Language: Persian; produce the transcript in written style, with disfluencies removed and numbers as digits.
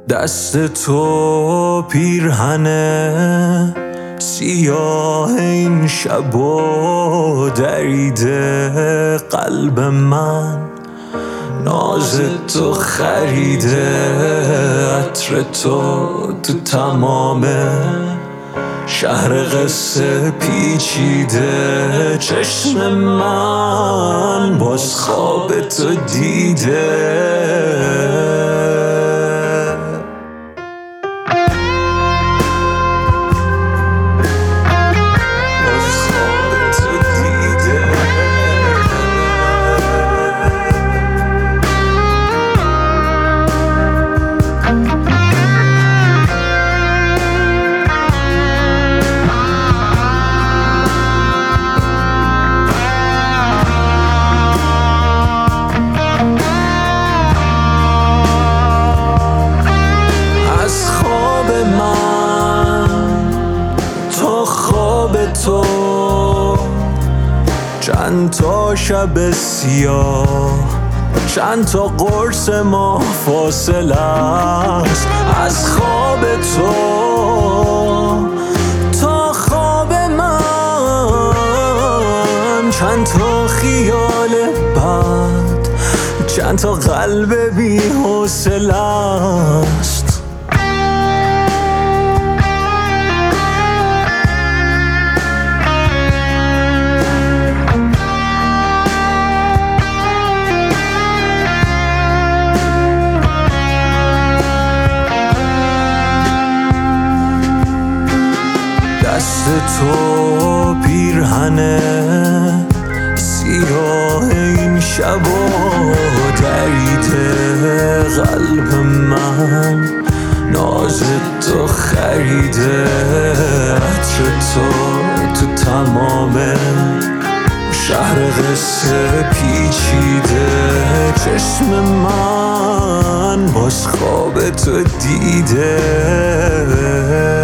دست تو پیرهن سیاه این شب و دریده قلب من، ناز تو خریده عطر تو تمام شهر قصه پیچیده. چشم من باز خواب تو دیده. تو چند تا شب سیاه، چند تا قرص ما فاصله است. از خواب تو تا خواب من، چند تا خیال بد، چند تا قلب بی حوصله است. دست تو پیرهن سیاه این شب و دریده قلب من، ناز تو خریده عطر تو تمام شهر قصه پیچیده. چشم من باز خواب تو دیده.